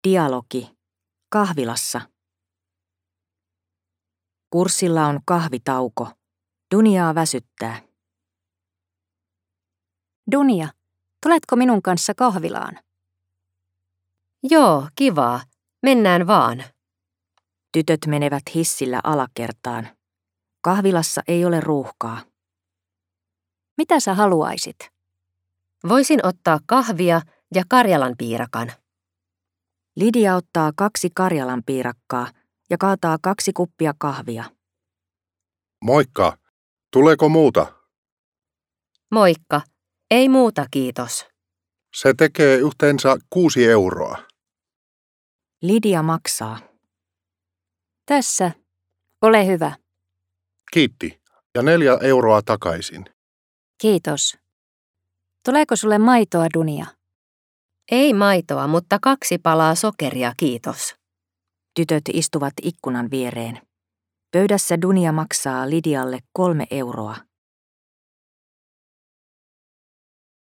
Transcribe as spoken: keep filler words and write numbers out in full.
Dialogi. Kahvilassa. Kurssilla on kahvitauko. Duniaa väsyttää. Dunia, tuletko minun kanssa kahvilaan? Joo, kivaa. Mennään vaan. Tytöt menevät hissillä alakertaan. Kahvilassa ei ole ruuhkaa. Mitä sä haluaisit? Voisin ottaa kahvia ja Karjalan piirakan. Lidia ottaa kaksi Karjalan piirakkaa ja kaataa kaksi kuppia kahvia. Moikka. Tuleeko muuta? Moikka. Ei muuta, kiitos. Se tekee yhteensä kuusi euroa. Lidia maksaa. Tässä. Ole hyvä. Kiitti. Ja neljä euroa takaisin. Kiitos. Tuleeko sulle maitoa, Dunia? Ei maitoa, mutta kaksi palaa sokeria, kiitos. Tytöt istuvat ikkunan viereen. Pöydässä Dunia maksaa Lidialle kolme euroa.